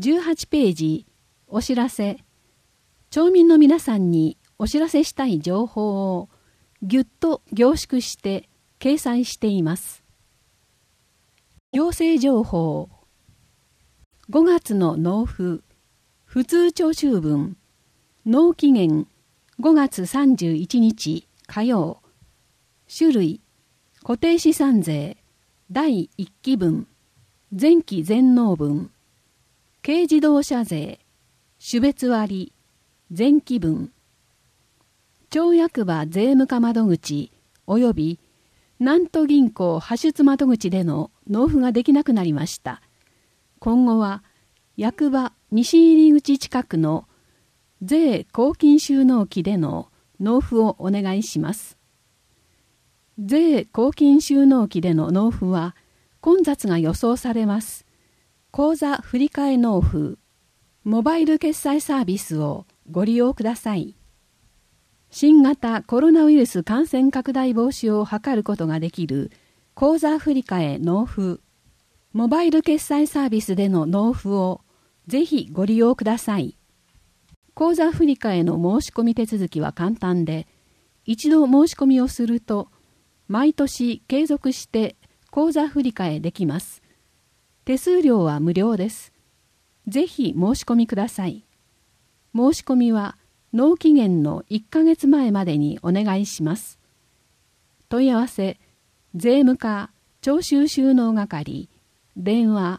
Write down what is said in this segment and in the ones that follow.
18ページ、お知らせ。町民の皆さんにお知らせしたい情報をぎゅっと凝縮して掲載しています。行政情報。5月の納付、普通徴収分、納期限5月31日火曜。種類、固定資産税、第1期分、前期全納分、軽自動車税、種別割、前期分、町役場税務課窓口及び南都銀行派出窓口での納付ができなくなりました。今後は役場西入り口近くの税公金収納機での納付をお願いします。税公金収納機での納付は混雑が予想されます。口座振替納付、モバイル決済サービスをご利用ください。新型コロナウイルス感染拡大防止を図ることができる口座振替納付、モバイル決済サービスでの納付をぜひご利用ください。口座振替の申し込み手続きは簡単で、一度申し込みをすると、毎年継続して口座振替できます。手数料は無料です。ぜひ申し込みください。申し込みは納期限の1ヶ月前までにお願いします。問い合わせ、税務課徴収収納係、電話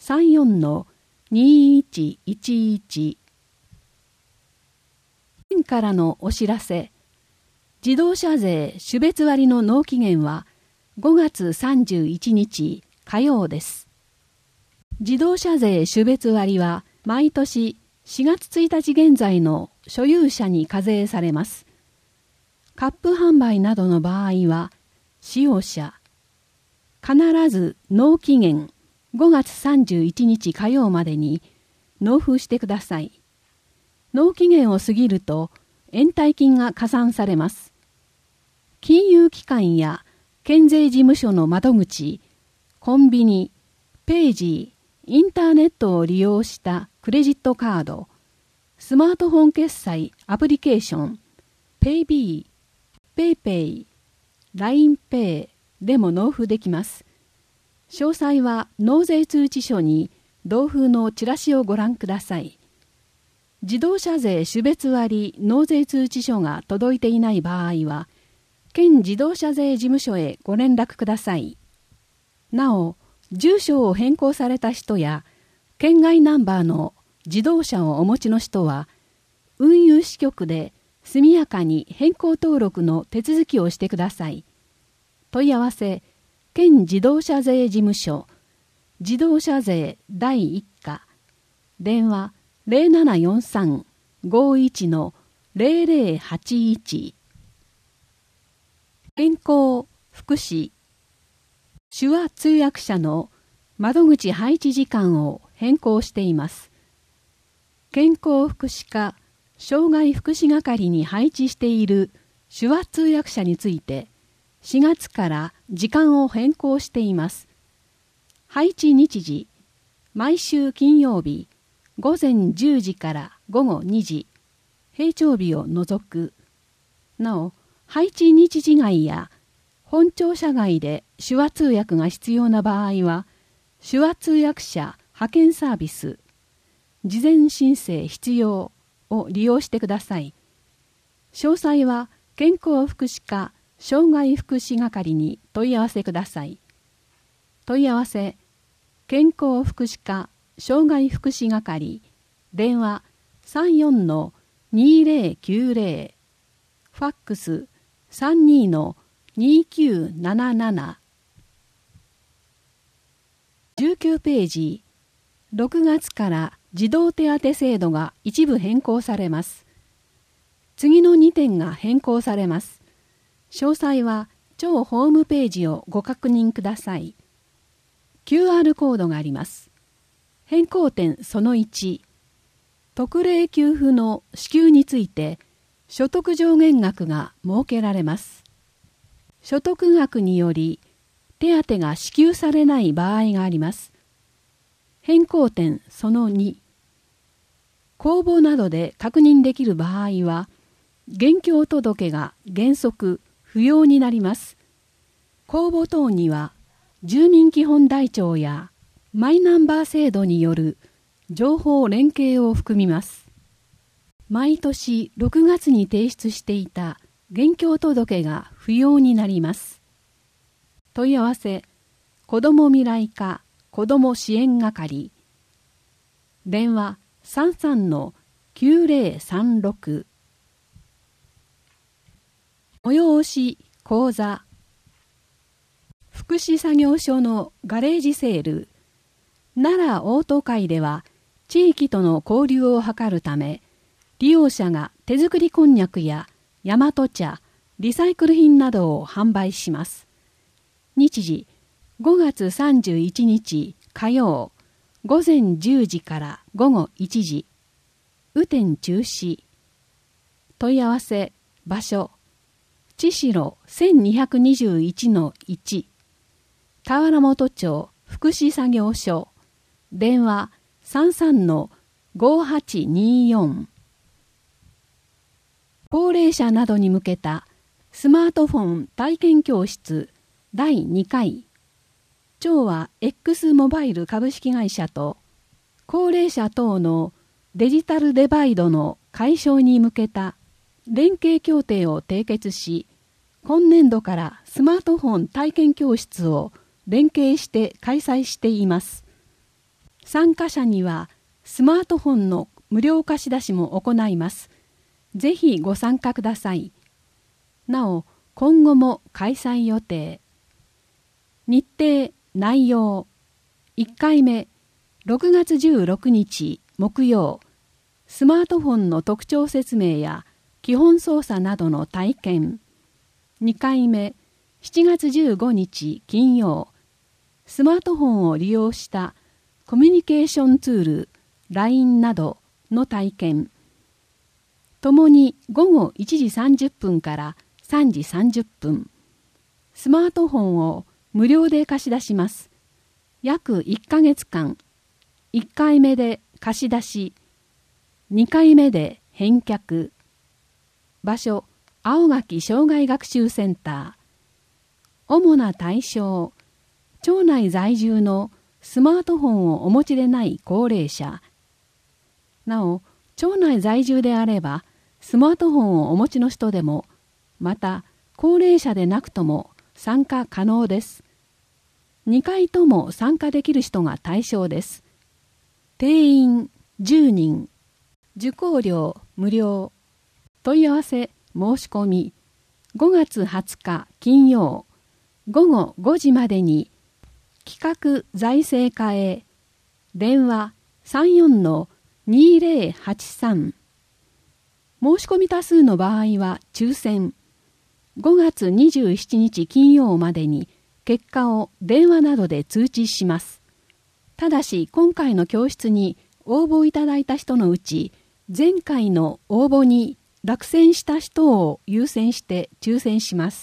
34-2111。県からのお知らせ。自動車税種別割の納期限は5月31日火曜です。自動車税種別割は毎年4月1日現在の所有者に課税されます。カップ販売などの場合は使用者、必ず納期限5月31日火曜までに納付してください。納期限を過ぎると延滞金が加算されます。金融機関や県税事務所の窓口、コンビニ、ページ、インターネットを利用したクレジットカード、スマートフォン決済アプリケーション、PayB、PayPay、LINEPay でも納付できます。詳細は納税通知書に同封のチラシをご覧ください。自動車税種別割納税通知書が届いていない場合は、県自動車税事務所へご連絡ください。なお、住所を変更された人や、県外ナンバーの自動車をお持ちの人は、運輸支局で速やかに変更登録の手続きをしてください。問い合わせ、県自動車税事務所、自動車税第1課、電話0743-51-0081。健康、福祉、手話通訳者の窓口配置時間を変更しています。健康福祉課障害福祉係に配置している手話通訳者について4月から時間を変更しています。配置日時、毎週金曜日午前10時から午後2時、平常日を除く。なお、配置日時外や本庁舎外で手話通訳が必要な場合は、手話通訳者派遣サービス、事前申請必要を利用してください。詳細は健康福祉課障害福祉係に問い合わせください。問い合わせ、健康福祉課障害福祉係、電話 34-2090、ファックス 32-2977。19ページ、6月から児童手当制度が一部変更されます。次の2点が変更されます。詳細は庁ホームページをご確認ください。QR コードがあります。変更点その1、特例給付の支給について所得上限額が設けられます。所得額により手当が支給されない場合があります。変更点その2、 公募などで確認できる場合は、現況届が原則不要になります。公募等には、住民基本台帳やマイナンバー制度による情報連携を含みます。毎年6月に提出していた現況届が不要になります。問い合わせ、子ども未来課子ども支援係、電話33-9036、催し講座、福祉作業所のガレージセール、奈良オート会では地域との交流を図るため、利用者が手作りこんにゃくや大和茶、リサイクル品などを販売します。日時5月31日火曜、午前10時から午後1時、雨天中止。問い合わせ、場所、千代 1221-1、田原本町福祉作業所、電話33-5824。高齢者などに向けたスマートフォン体験教室第2回。町は X モバイル株式会社と高齢者等のデジタルデバイドの解消に向けた連携協定を締結し、今年度からスマートフォン体験教室を連携して開催しています。参加者にはスマートフォンの無料貸し出しも行います。ぜひご参加ください。なお、今後も開催予定。日程、内容。1回目、6月16日木曜、スマートフォンの特徴説明や基本操作などの体験。2回目、7月15日金曜、スマートフォンを利用したコミュニケーションツール、LINE などの体験。ともに午後1時30分から3時30分。スマートフォンを無料で貸し出します。約1ヶ月間、1回目で貸し出し、2回目で返却。場所、青垣障害学習センター。主な対象、町内在住のスマートフォンをお持ちでない高齢者。なお、町内在住であれば、スマートフォンをお持ちの人でも、また高齢者でなくとも参加可能です。2回とも参加できる人が対象です。定員10人。受講料無料。問い合わせ申し込み5月20日金曜午後5時までに企画財政課へ電話 34-2083。申し込み多数の場合は抽選。5月27日金曜までに結果を電話などで通知します。ただし今回の教室に応募いただいた人のうち、前回の応募に落選した人を優先して抽選します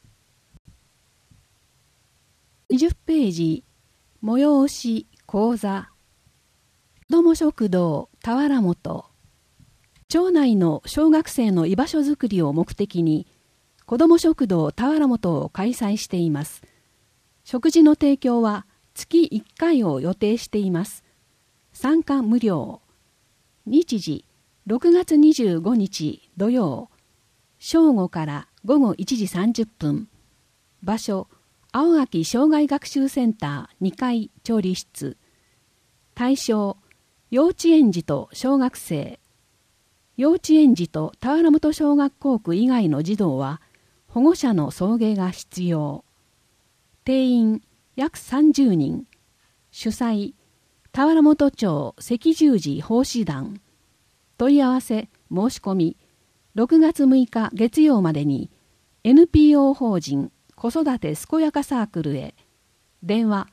。20ページ、催し講座。子ども食堂田原本。町内の小学生の居場所づくりを目的に、子ども食堂田原本を開催しています。食事の提供は月1回を予定しています。参加無料。日時、6月25日土曜、正午から午後1時30分。場所、青垣障害学習センター2階調理室。対象、幼稚園児と小学生。幼稚園児と田原本小学校区以外の児童は保護者の送迎が必要。定員約30人。主催、田原本町赤十字奉仕団。問い合わせ申し込み6月6日月曜までに NPO 法人子育て健やかサークルへ電話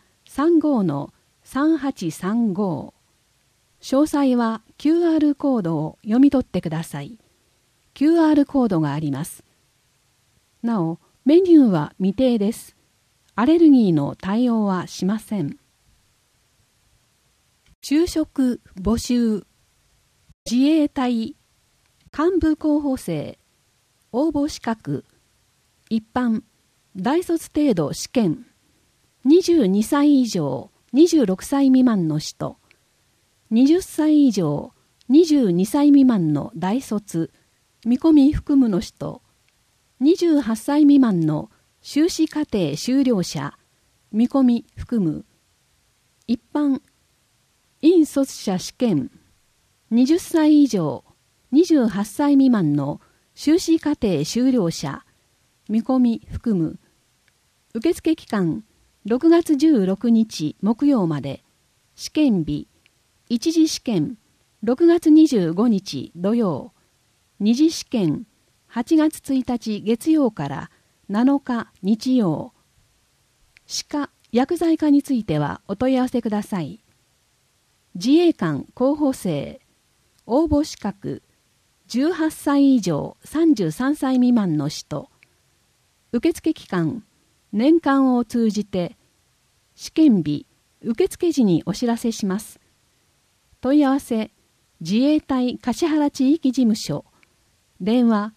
35-3835。詳細は QR コードを読み取ってください。QR コードがあります。なお、メニューは未定です。アレルギーの対応はしません。就職募集。 自衛隊幹部候補生応募資格一般大卒程度試験22歳以上26歳未満の人20歳以上22歳未満の大卒見込み含むの人28歳未満の修士課程修了者見込み含む一般引率者試験20歳以上28歳未満の修士課程修了者見込み含む受付期間6月16日木曜まで試験日一次試験6月25日土曜二次試験8月1日月曜から7日日曜歯科薬剤科についてはお問い合わせください。自衛官候補生応募資格18歳以上33歳未満の人受付期間年間を通じて試験日受付時にお知らせします。問い合わせ自衛隊橿原地域事務所電話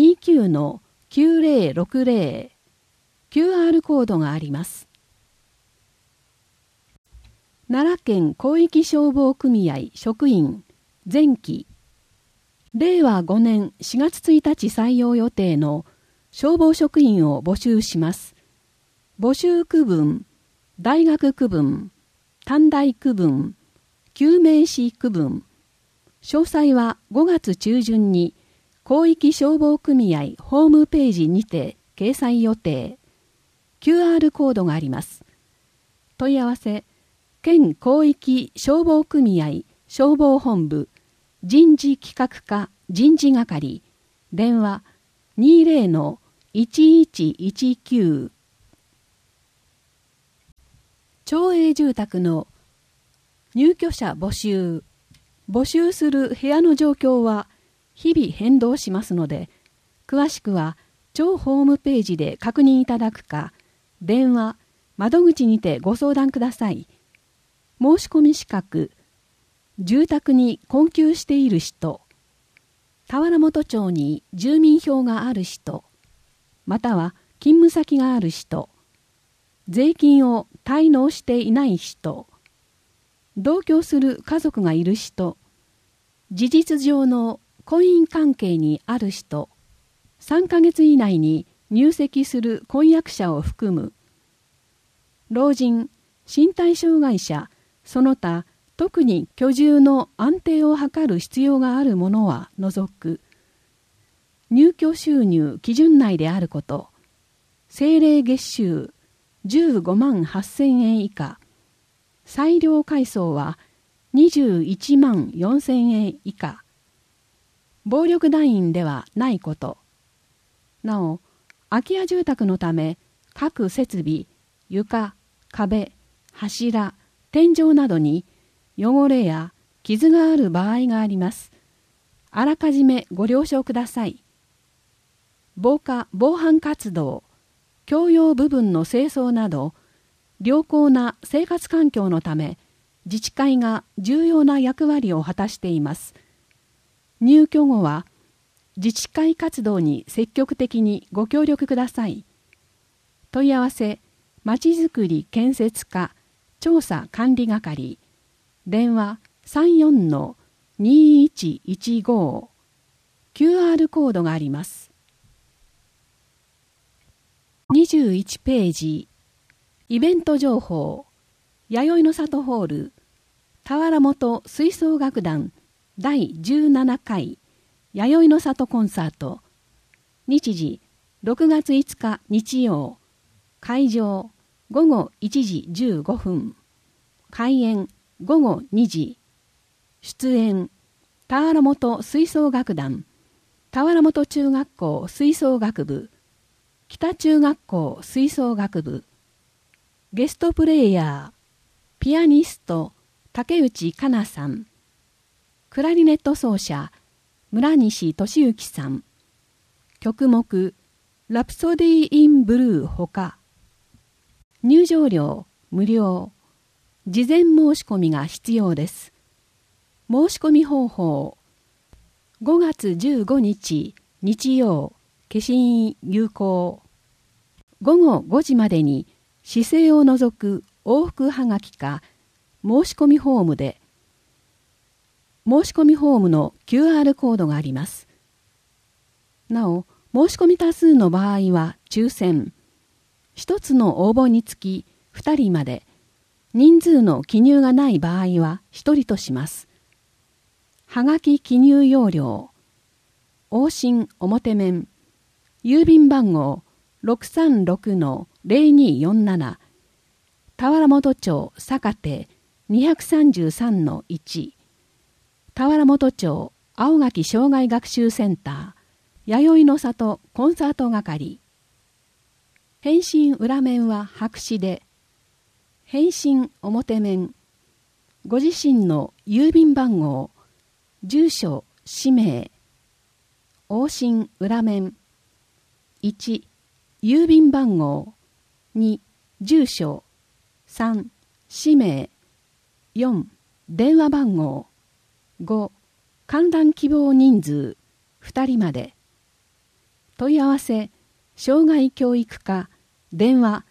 29-9060 QR コードがあります。奈良県広域消防組合職員前期令和5年4月1日採用予定の消防職員を募集します。募集区分、大学区分、短大区分、救命士区分。詳細は5月中旬に広域消防組合ホームページにて掲載予定。QR コードがあります。問い合わせ県広域消防組合消防本部人事企画課人事係電話 20-1119 町営住宅の入居者募集する部屋の状況は日々変動しますので詳しくは町ホームページで確認いただくか電話窓口にてご相談ください。申し込み資格住宅に困窮している人田原本町に住民票がある人または勤務先がある人税金を滞納していない人同居する家族がいる人事実上の婚姻関係にある人3ヶ月以内に入籍する婚約者を含む老人身体障害者その他特に居住の安定を図る必要があるものは除く入居収入基準内であること政令月収15万8,000円以下裁量階層は21万4,000円以下暴力団員ではないことなお空き家住宅のため各設備床壁柱天井などに汚れや傷がある場合があります。あらかじめご了承ください。防火・防犯活動、共用部分の清掃など、良好な生活環境のため、自治会が重要な役割を果たしています。入居後は、自治会活動に積極的にご協力ください。問い合わせ、まちづくり建設課調査管理係電話 34-2115 QR コードがあります。21ページイベント情報弥生の里ホール田原本吹奏楽団第17回弥生の里コンサート日時6月5日日曜会場午後1時15分開演午後2時出演田原本吹奏楽団田原本中学校吹奏楽部北中学校吹奏楽部ゲストプレイヤーピアニスト竹内香奈さんクラリネット奏者村西俊之さん曲目ラプソディ・イン・ブルーほか入場料無料事前申し込みが必要です。申し込み方法 5月15日日曜、消印有効。午後5時までに市政を除く往復はがきか申し込みフォームで、申し込みフォームの QR コードがあります。なお、申し込み多数の場合は抽選。1つの応募につき2人まで、人数の記入がない場合は1人とします。はがき記入要領。往診表面。郵便番号 636-0247。田原本町坂手 233-1。田原本町青垣障害学習センター弥生の里コンサート係。返信裏面は白紙で、返信表面、ご自身の郵便番号、住所、氏名、往診裏面、1、郵便番号、2、住所、3、氏名、4、電話番号、5、観覧希望人数、2人まで。問い合わせ、障害教育課、電話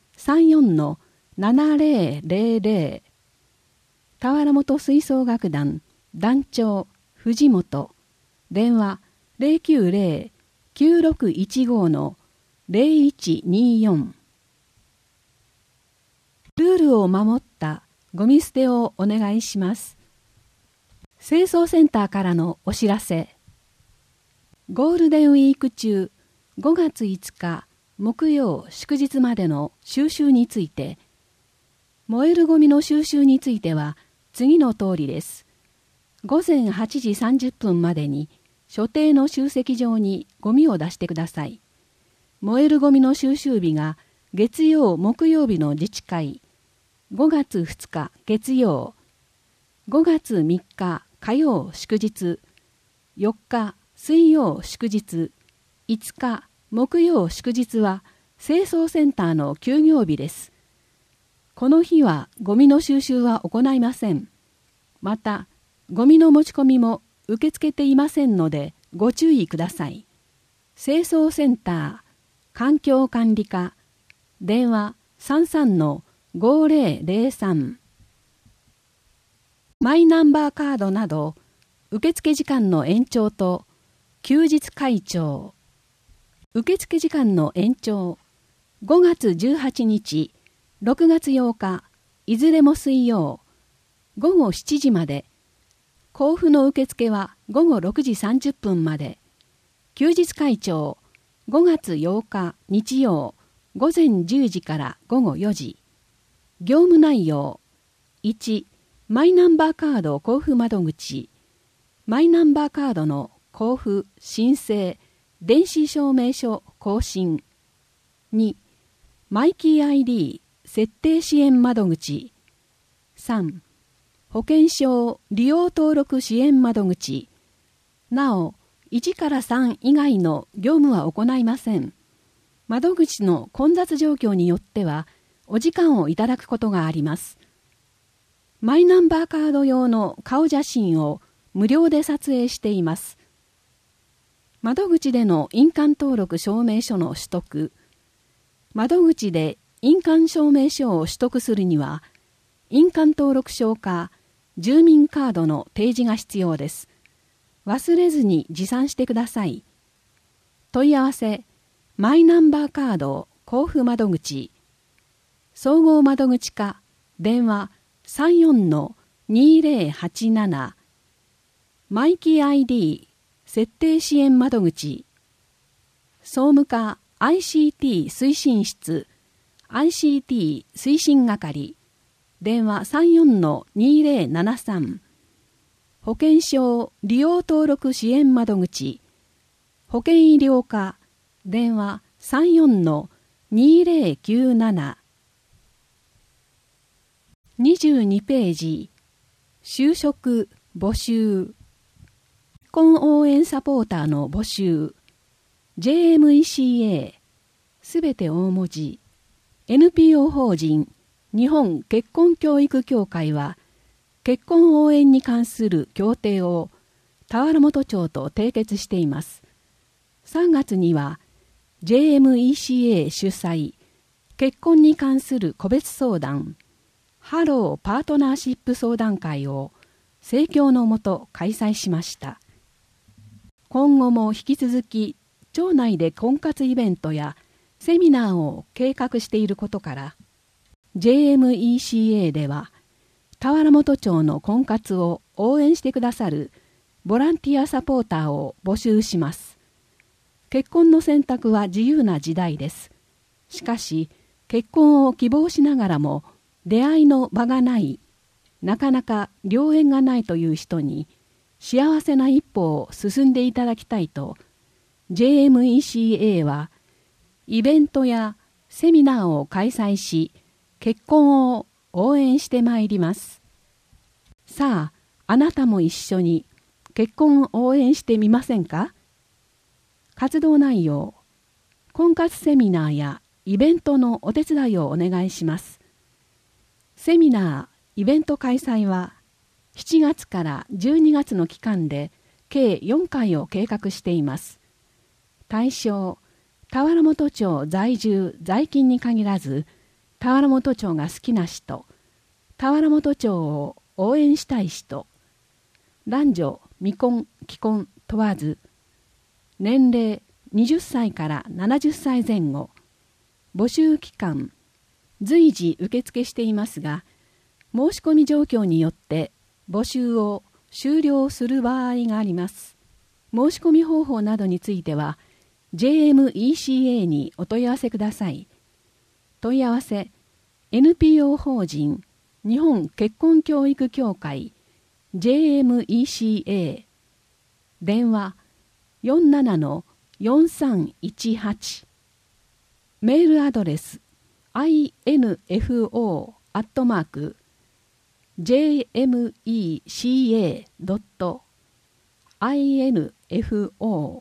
34-7000。田原本吹奏楽団、団長、藤本、電話 090-9615-0124。ルールを守ったゴミ捨てをお願いします。清掃センターからのお知らせ。ゴールデンウィーク中、5月5日木曜祝日までの収集について、燃えるゴミの収集については次の通りです。午前8時30分までに所定の集積場にゴミを出してください。燃えるゴミの収集日が月曜木曜日の自治会、5月2日月曜、5月3日火曜祝日、4日水曜祝日、5日木曜祝日は清掃センターの休業日です。この日はゴミの収集は行いません。また、ゴミの持ち込みも受け付けていませんのでご注意ください。清掃センター、環境管理課、電話 33-5003。マイナンバーカードなど、受付時間の延長と休日開帳。受付時間の延長、5月18日、6月8日、いずれも水曜、午後7時まで。交付の受付は午後6時30分まで。休日開帳、5月8日日曜、午前10時から午後4時。業務内容、1、マイナンバーカード交付窓口。マイナンバーカードの交付、申請、電子証明書更新。2、マイキー ID 設定支援窓口。3、保険証利用登録支援窓口。なお、1から3以外の業務は行いません。窓口の混雑状況によっては、お時間をいただくことがあります。マイナンバーカード用の顔写真を無料で撮影しています。窓口での印鑑登録証明書の取得。窓口で印鑑証明書を取得するには、印鑑登録証か住民カードの提示が必要です。忘れずに持参してください。問い合わせ、マイナンバーカード交付窓口、総合窓口課、電話 34-2087、マイキー ID 設定支援窓口、総務課 ICT 推進室、ICT 推進係、電話 34-2073、保険証利用登録支援窓口、保険医療課、電話 34-2097。22ページ、就職募集。結婚応援サポーターの募集。JMECA、すべて大文字。NPO 法人日本結婚教育協会は、結婚応援に関する協定を田原本町と締結しています。3月には JMECA 主催結婚に関する個別相談ハローパートナーシップ相談会を盛況のもと開催しました。今後も引き続き町内で婚活イベントやセミナーを計画していることから JMECA では田原本町の婚活を応援してくださるボランティアサポーターを募集します。結婚の選択は自由な時代です。しかし結婚を希望しながらも出会いの場がない、なかなか良縁がないという人に幸せな一歩を進んでいただきたいと JMECA はイベントやセミナーを開催し結婚を応援してまいります。さあ、あなたも一緒に結婚を応援してみませんか？活動内容、婚活セミナーやイベントのお手伝いをお願いします。セミナー、イベント開催は7月から12月の期間で計4回を計画しています。対象、田原本町在住在勤に限らず、田原本町が好きな人、田原本町を応援したい人、男女、未婚、既婚問わず、年齢20歳から70歳前後、募集期間、随時受付していますが、申し込み状況によって募集を終了する場合があります。申し込み方法などについては、JMECA にお問い合わせください。問い合わせ、NPO 法人日本結婚教育協会 JMECA 電話 47-4318 メールアドレス info@jmeca.info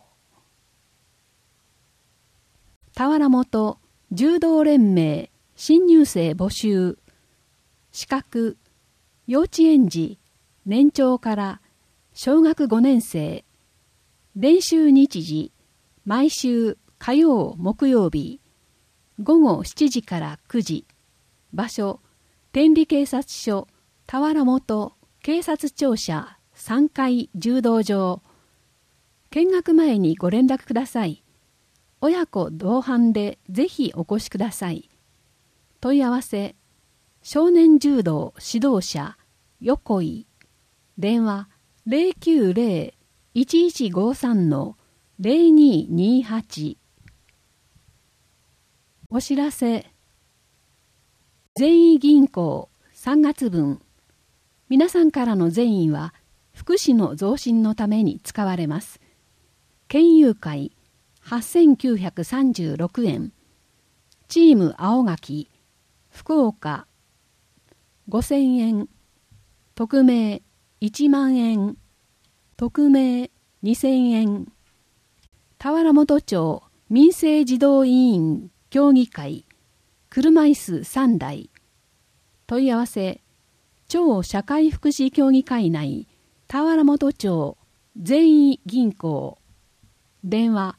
田原本柔道連盟新入生募集資格幼稚園児年長から小学5年生練習日時毎週火曜木曜日午後7時から9時場所天理警察署田原本警察庁舎3階柔道場見学前にご連絡ください。親子同伴でぜひお越しください。問い合わせ少年柔道指導者横井電話 090-1153-0228 お知らせ善意銀行3月分皆さんからの善意は福祉の増進のために使われます。県友会8936円チーム青垣福岡5000円匿名1万円匿名2000円田原本町民生児童委員協議会車椅子3台問い合わせ町社会福祉協議会内田原本町善意銀行電話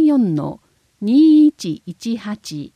34-2118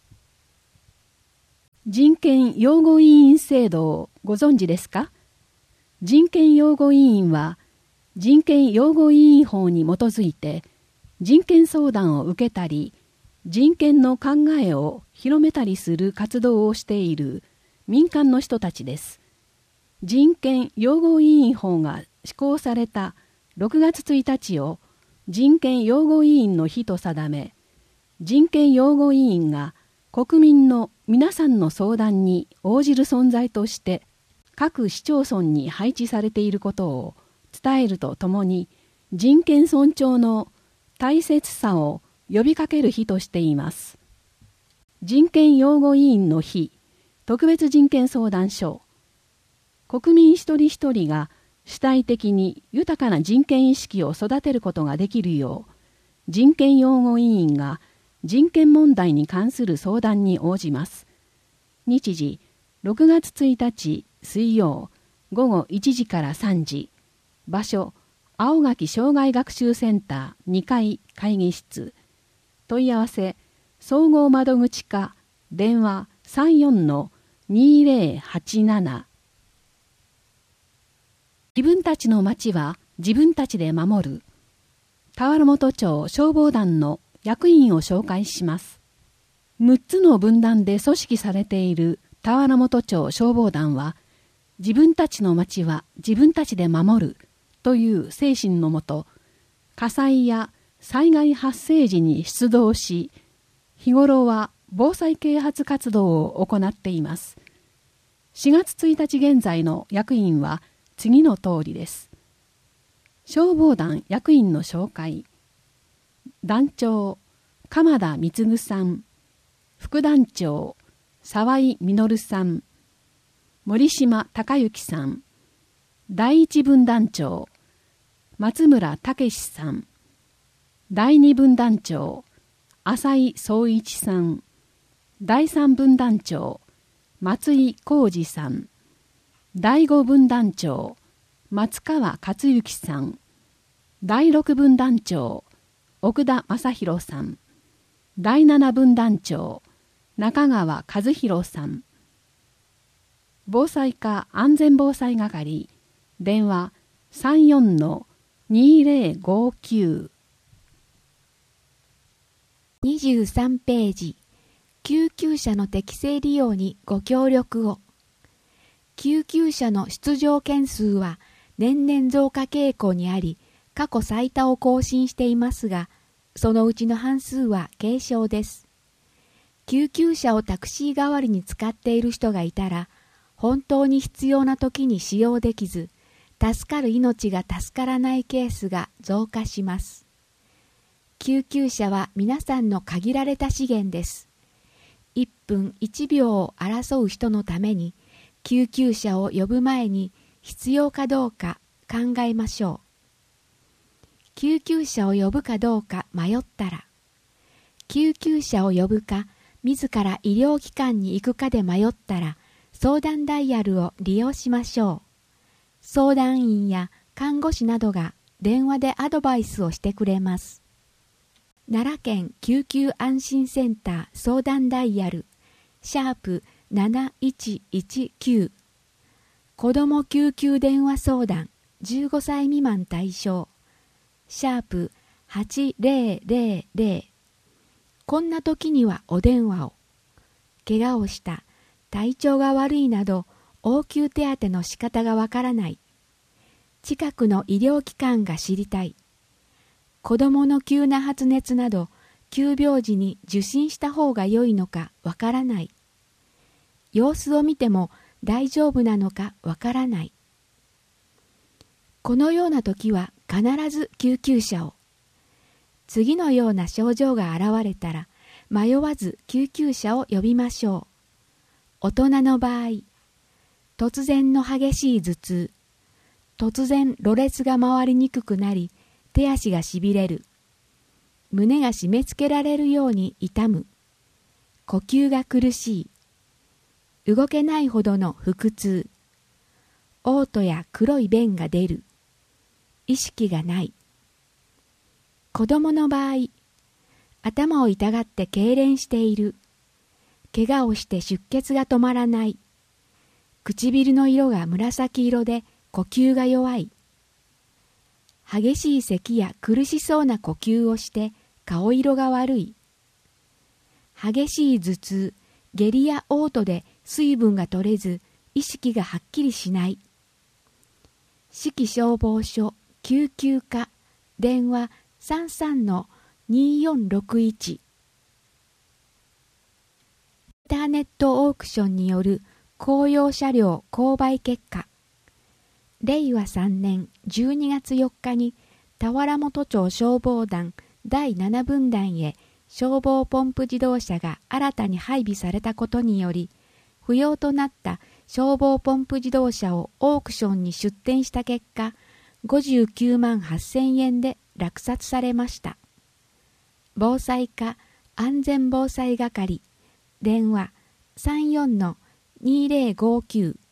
人権擁護委員制度をご存知ですか？人権擁護委員は人権擁護委員法に基づいて人権相談を受けたり人権の考えを広めたりする活動をしている民間の人たちです。人権擁護委員法が施行された6月1日を人権擁護委員の日と定め、人権擁護委員が国民の皆さんの相談に応じる存在として各市町村に配置されていることを伝えるとともに人権尊重の大切さを呼びかける日としています。人権擁護委員の日特別人権相談所国民一人一人が主体的に豊かな人権意識を育てることができるよう人権擁護委員が人権問題に関する相談に応じます。日時6月1日水曜午後1時から3時場所青垣障害学習センター2階会議室。問い合わせ総合窓口課電話 34-2087。 自分たちの町は自分たちで守る。田原本町消防団の役員を紹介します。6つの分団で組織されている田原本町消防団は、自分たちの町は自分たちで守るという精神のもと、火災や災害発生時に出動し、日頃は防災啓発活動を行っています。4月1日現在の役員は次の通りです。消防団役員の紹介。団長、鎌田貢さん。副団長、沢井実さん。森島隆之さん。第一分団長、松村武さん。第二分団長、浅井総一さん。第三分団長、松井浩二さん。第五分団長、松川克之さん。第六分団長、奥田正弘さん。第七分団長、中川和弘さん。防災課安全防災係電話 34-2059。 23ページ。救急車の適正利用にご協力を。救急車の出場件数は年々増加傾向にあり、過去最多を更新していますが、そのうちの半数は軽症です。救急車をタクシー代わりに使っている人がいたら、本当に必要な時に使用できず、助かる命が助からないケースが増加します。救急車は皆さんの限られた資源です。1分1秒を争う人のために、救急車を呼ぶ前に必要かどうか考えましょう。救急車を呼ぶかどうか迷ったら、救急車を呼ぶか、自ら医療機関に行くかで迷ったら、相談ダイヤルを利用しましょう。相談員や看護師などが電話でアドバイスをしてくれます。奈良県救急安心センター相談ダイヤル#7119。子ども救急電話相談15歳未満対象#8000。こんな時にはお電話を。怪我をした、体調が悪いなど応急手当の仕方がわからない。近くの医療機関が知りたい。子どもの急な発熱など急病時に受診した方が良いのかわからない。様子を見ても大丈夫なのかわからない。このような時は必ず救急車を。次のような症状が現れたら迷わず救急車を呼びましょう。大人の場合、突然の激しい頭痛、突然ろれつが回りにくくなり手足がしびれる、胸が締め付けられるように痛む、呼吸が苦しい、動けないほどの腹痛、嘔吐や黒い便が出る、意識がない。子供の場合、頭を痛がって痙攣している、怪我をして出血が止まらない、唇の色が紫色で呼吸が弱い、激しい咳や苦しそうな呼吸をして顔色が悪い、激しい頭痛、下痢や嘔吐で水分が取れず意識がはっきりしない。市消消防署救急課電話 33-2461。 インターネットオークションによる公用車両購買結果。令和3年12月4日に田原本町消防団第7分団へ消防ポンプ自動車が新たに配備されたことにより、不要となった消防ポンプ自動車をオークションに出展した結果、59万8000円で落札されました。防災課安全防災係電話 34-2059